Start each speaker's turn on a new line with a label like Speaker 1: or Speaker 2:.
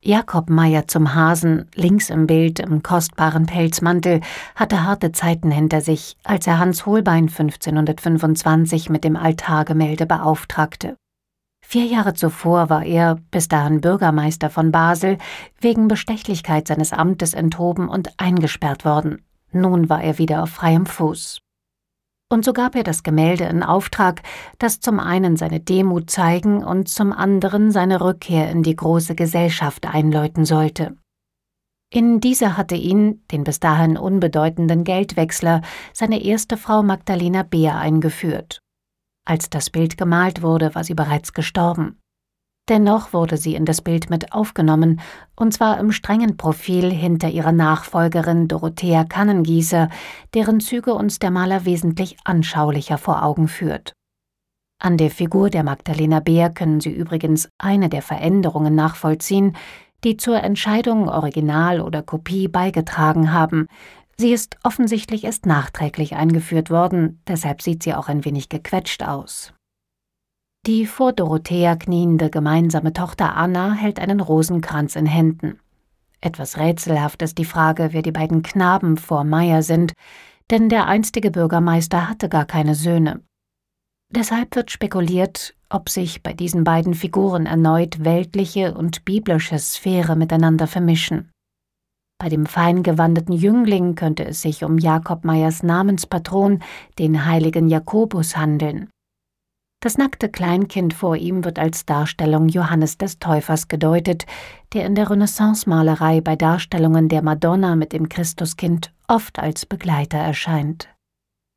Speaker 1: Jakob Mayer zum Hasen, links im Bild im kostbaren Pelzmantel, hatte harte Zeiten hinter sich, als er Hans Holbein 1525 mit dem Altargemälde beauftragte. 4 Jahre zuvor war er, bis dahin Bürgermeister von Basel, wegen Bestechlichkeit seines Amtes enthoben und eingesperrt worden. Nun war er wieder auf freiem Fuß. Und so gab er das Gemälde in Auftrag, das zum einen seine Demut zeigen und zum anderen seine Rückkehr in die große Gesellschaft einläuten sollte. In dieser hatte ihn, den bis dahin unbedeutenden Geldwechsler, seine erste Frau Magdalena Beer eingeführt. Als das Bild gemalt wurde, war sie bereits gestorben. Dennoch wurde sie in das Bild mit aufgenommen, und zwar im strengen Profil hinter ihrer Nachfolgerin Dorothea Kannengießer, deren Züge uns der Maler wesentlich anschaulicher vor Augen führt. An der Figur der Magdalena Beer können Sie übrigens eine der Veränderungen nachvollziehen, die zur Entscheidung Original oder Kopie beigetragen haben. Sie ist offensichtlich erst nachträglich eingeführt worden, deshalb sieht sie auch ein wenig gequetscht aus. Die vor Dorothea kniende gemeinsame Tochter Anna hält einen Rosenkranz in Händen. Etwas rätselhaft ist die Frage, wer die beiden Knaben vor Mayer sind, denn der einstige Bürgermeister hatte gar keine Söhne. Deshalb wird spekuliert, ob sich bei diesen beiden Figuren erneut weltliche und biblische Sphäre miteinander vermischen. Bei dem fein gewandeten Jüngling könnte es sich um Jakob Mayers Namenspatron, den heiligen Jakobus, handeln. Das nackte Kleinkind vor ihm wird als Darstellung Johannes des Täufers gedeutet, der in der Renaissance-Malerei bei Darstellungen der Madonna mit dem Christuskind oft als Begleiter erscheint.